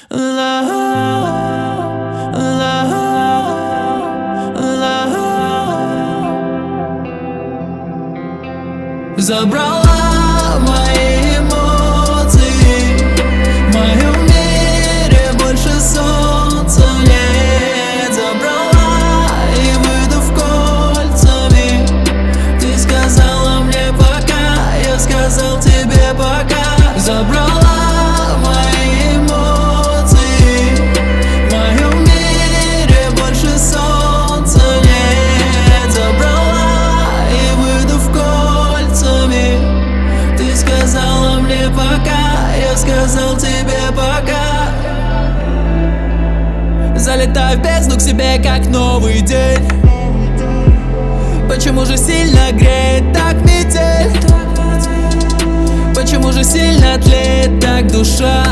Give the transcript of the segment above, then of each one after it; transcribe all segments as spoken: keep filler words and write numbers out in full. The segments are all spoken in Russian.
ла, ла, ла. Забрала мои эмоции, в моем мире больше солнца нет. Забрала и выдав кольцами. Ты сказала мне пока, я сказал тебе пока. Забрала мои эмоции, в моем мире больше солнца нет. Забрала и выдав кольцами. Ты сказала мне пока, я сказал тебе пока. Залетаю в бездну к себе, как новый день. Почему же сильно греет так метель? Почему же сильно тлеет так душа?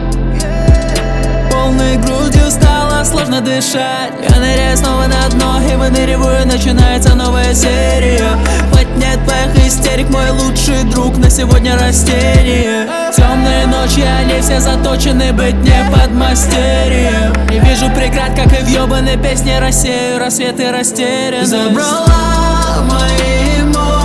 Полной грудью стало сложно дышать. Я ныряю снова на дно и выныриваю, начинается новая серия. Хватит твоих истерик, мой лучший друг на сегодня растение. Темные ночи, они все заточены быть не подмастерьем. Не вижу преград, как и в ёбаной песне, рассею рассветы растерянность. Забрала мои эмоции,